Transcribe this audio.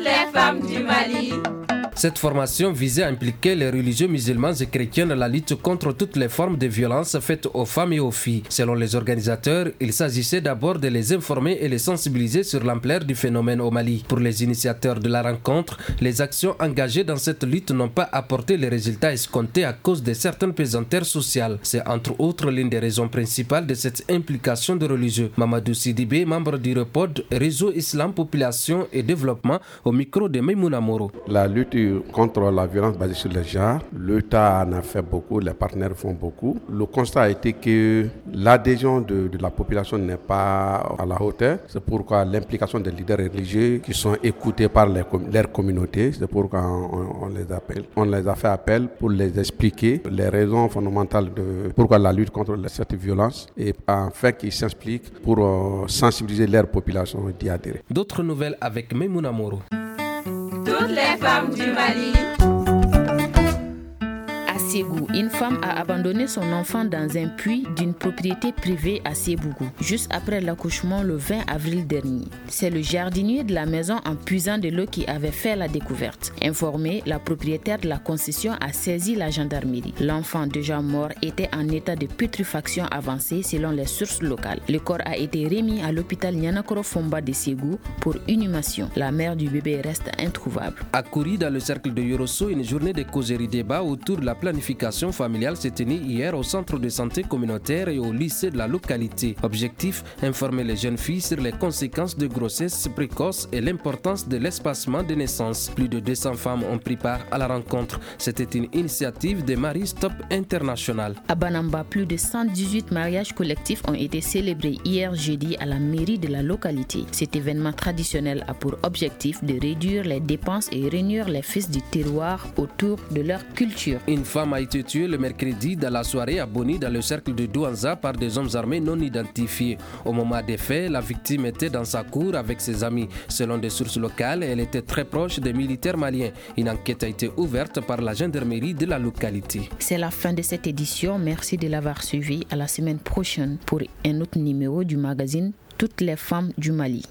les femmes du Mali. Cette formation visait à impliquer les religieux musulmans et chrétiens dans la lutte contre toutes les formes de violence faites aux femmes et aux filles. Selon les organisateurs, il s'agissait d'abord de les informer et les sensibiliser sur l'ampleur du phénomène au Mali. Pour les initiateurs de la rencontre, les actions engagées dans cette lutte n'ont pas apporté les résultats escomptés à cause de certaines pesanteurs sociales. C'est entre autres l'une des raisons principales de cette implication de religieux. Mamadou Sidibé, membre du REPOD, Réseau Islam, Population et Développement, au micro de Maïmouna Moro. La lutte contre la violence basée sur le genre, l'État en a fait beaucoup, les partenaires font beaucoup. Le constat a été que l'adhésion de la population n'est pas à la hauteur. C'est pourquoi l'implication des leaders religieux qui sont écoutés par leur communauté, c'est pourquoi on les appelle. On les a fait appel pour les expliquer les raisons fondamentales de pourquoi la lutte contre cette violence et afin qu'ils s'expliquent pour sensibiliser leur population d'y adhérer. D'autres nouvelles avec Maïmouna Moro. Toutes les femmes du Mali. À Ségou, une femme a abandonné son enfant dans un puits d'une propriété privée à Sébougou, juste après l'accouchement le 20 avril dernier. C'est le jardinier de la maison en puisant de l'eau qui avait fait la découverte. Informé, la propriétaire de la concession a saisi la gendarmerie. L'enfant déjà mort était en état de putréfaction avancée selon les sources locales. Le corps a été remis à l'hôpital Nianakoro Fomba de Ségou pour inhumation. La mère du bébé reste introuvable. À Kouri, dans le cercle de Yorosso, une journée de causerie débat autour de la planification familiale s'est tenue hier au centre de santé communautaire et au lycée de la localité. Objectif, informer les jeunes filles sur les conséquences de grossesse précoce et l'importance de l'espacement des naissances. Plus de 200 femmes ont pris part à la rencontre. C'était une initiative de Marie Stop International. À Banamba, plus de 118 mariages collectifs ont été célébrés hier jeudi à la mairie de la localité. Cet événement traditionnel a pour objectif de réduire les dépenses et réunir les fils du terroir autour de leur culture. Une femme a été tuée le mercredi dans la soirée à Boni dans le cercle de Douanza par des hommes armés non identifiés. Au moment des faits, la victime était dans sa cour avec ses amis. Selon des sources locales, elle était très proche des militaires maliens. Une enquête a été ouverte par la gendarmerie de la localité. C'est la fin de cette édition. Merci de l'avoir suivi. À la semaine prochaine pour un autre numéro du magazine Toutes les femmes du Mali.